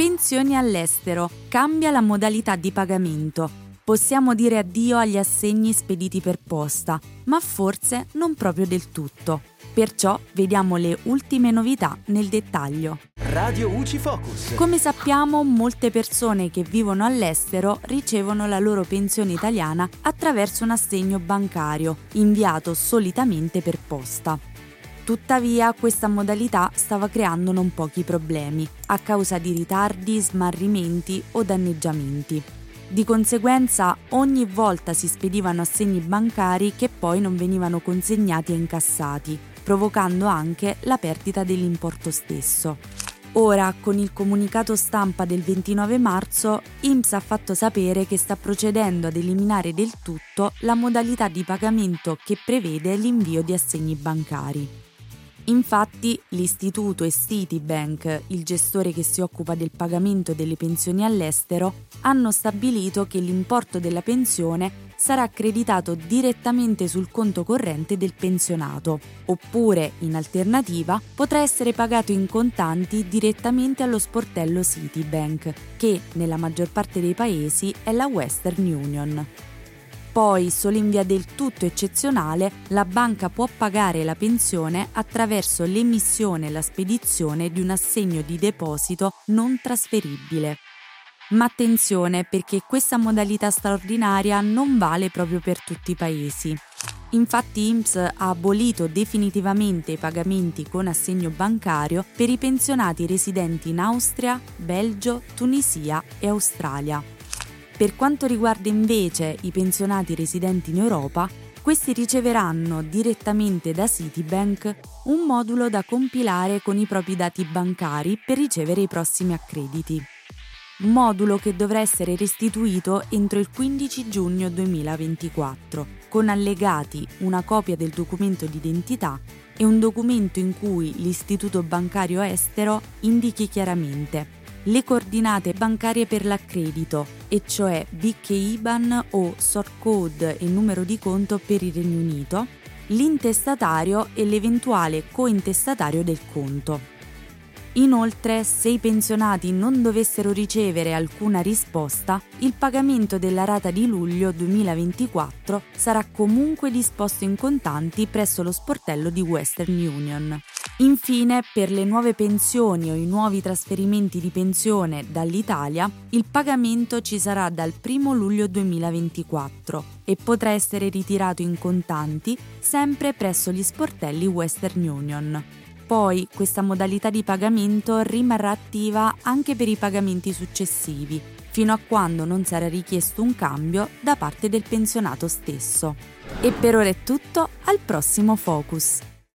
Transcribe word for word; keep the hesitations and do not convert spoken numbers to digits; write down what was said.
Pensioni all'estero. Cambia la modalità di pagamento. Possiamo dire addio agli assegni spediti per posta, ma forse non proprio del tutto. Perciò vediamo le ultime novità nel dettaglio. Radio U C I Focus. Come sappiamo, molte persone che vivono all'estero ricevono la loro pensione italiana attraverso un assegno bancario, inviato solitamente per posta. Tuttavia, questa modalità stava creando non pochi problemi, a causa di ritardi, smarrimenti o danneggiamenti. Di conseguenza, ogni volta si spedivano assegni bancari che poi non venivano consegnati e incassati, provocando anche la perdita dell'importo stesso. Ora, con il comunicato stampa del ventinove marzo, I N P S ha fatto sapere che sta procedendo ad eliminare del tutto la modalità di pagamento che prevede l'invio di assegni bancari. Infatti, l'istituto e Citibank, il gestore che si occupa del pagamento delle pensioni all'estero, hanno stabilito che l'importo della pensione sarà accreditato direttamente sul conto corrente del pensionato, oppure, in alternativa, potrà essere pagato in contanti direttamente allo sportello Citibank, che, nella maggior parte dei paesi, è la Western Union. Poi, solo in via del tutto eccezionale, la banca può pagare la pensione attraverso l'emissione e la spedizione di un assegno di deposito non trasferibile. Ma attenzione, perché questa modalità straordinaria non vale proprio per tutti i paesi. Infatti I N P S ha abolito definitivamente i pagamenti con assegno bancario per i pensionati residenti in Austria, Belgio, Tunisia e Australia. Per quanto riguarda invece i pensionati residenti in Europa, questi riceveranno direttamente da Citibank un modulo da compilare con i propri dati bancari per ricevere i prossimi accrediti. Modulo che dovrà essere restituito entro il quindici giugno duemilaventiquattro, con allegati una copia del documento d'identità e un documento in cui l'istituto bancario estero indichi chiaramente le coordinate bancarie per l'accredito, e cioè B I C e I B A N o sort code e numero di conto per il Regno Unito, l'intestatario e l'eventuale cointestatario del conto. Inoltre, se i pensionati non dovessero ricevere alcuna risposta, il pagamento della rata di luglio duemilaventiquattro sarà comunque disposto in contanti presso lo sportello di Western Union. Infine, per le nuove pensioni o i nuovi trasferimenti di pensione dall'Italia, il pagamento ci sarà dal primo luglio duemilaventiquattro e potrà essere ritirato in contanti sempre presso gli sportelli Western Union. Poi questa modalità di pagamento rimarrà attiva anche per i pagamenti successivi, fino a quando non sarà richiesto un cambio da parte del pensionato stesso. E per ora è tutto, al prossimo Focus!